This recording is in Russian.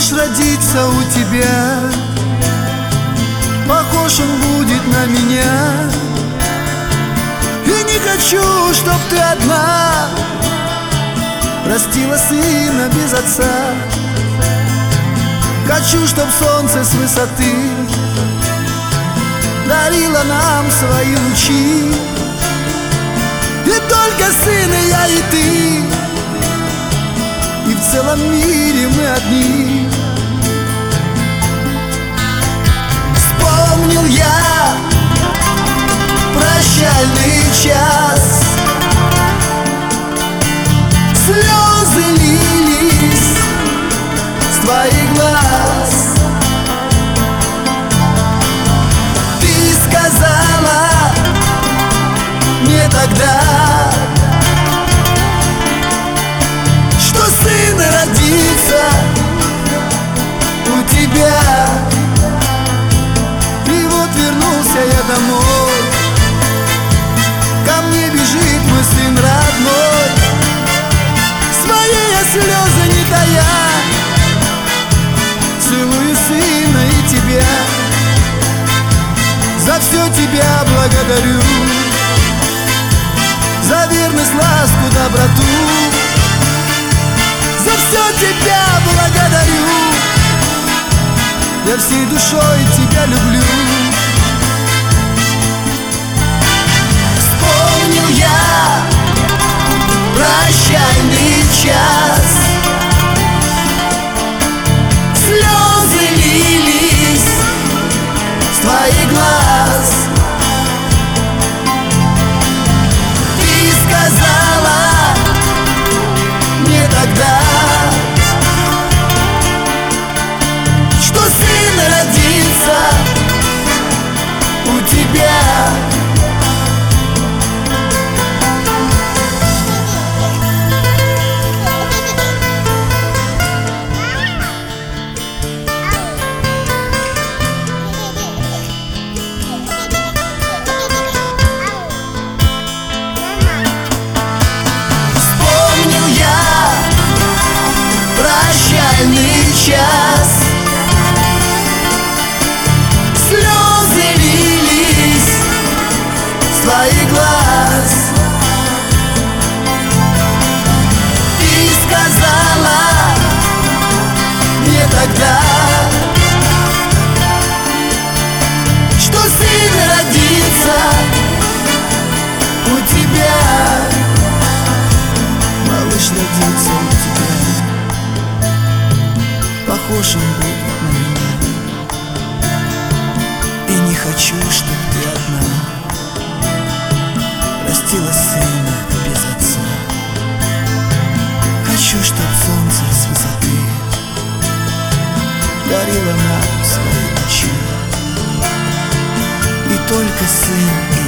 малыш родится у тебя, похож он будет на меня. И не хочу, чтоб ты одна растила сына без отца. Хочу, чтоб солнце с высоты дарило нам свои лучи. И только сын и я, и ты, и в целом мире мы одни. Вспомнил я прощальный час, слезы лились с твоих глаз. Ты сказала мне тогда, что сын родится у тебя. И вот вернулся я домой, ко мне бежит мой сын родной, свои я слезы не тая, целую сына и тебя. За все тебя благодарю, за верность, ласку, доброту. За все тебя благодарю, я всей душой тебя люблю. Вспомнил я прощальный час, слезы лились с твоих глаз. Ты сказала мне тогда, что сын родится у тебя. Прощальный час, слезы лились с твоих глаз. Ты сказала мне тогда, что сын родится у тебя. Малыш родится у тебя, похож он будет на меня. И не хочу, чтоб ты одна растила сына без отца. Хочу, чтоб солнце с высоты дарило нам свои лучи. И только сын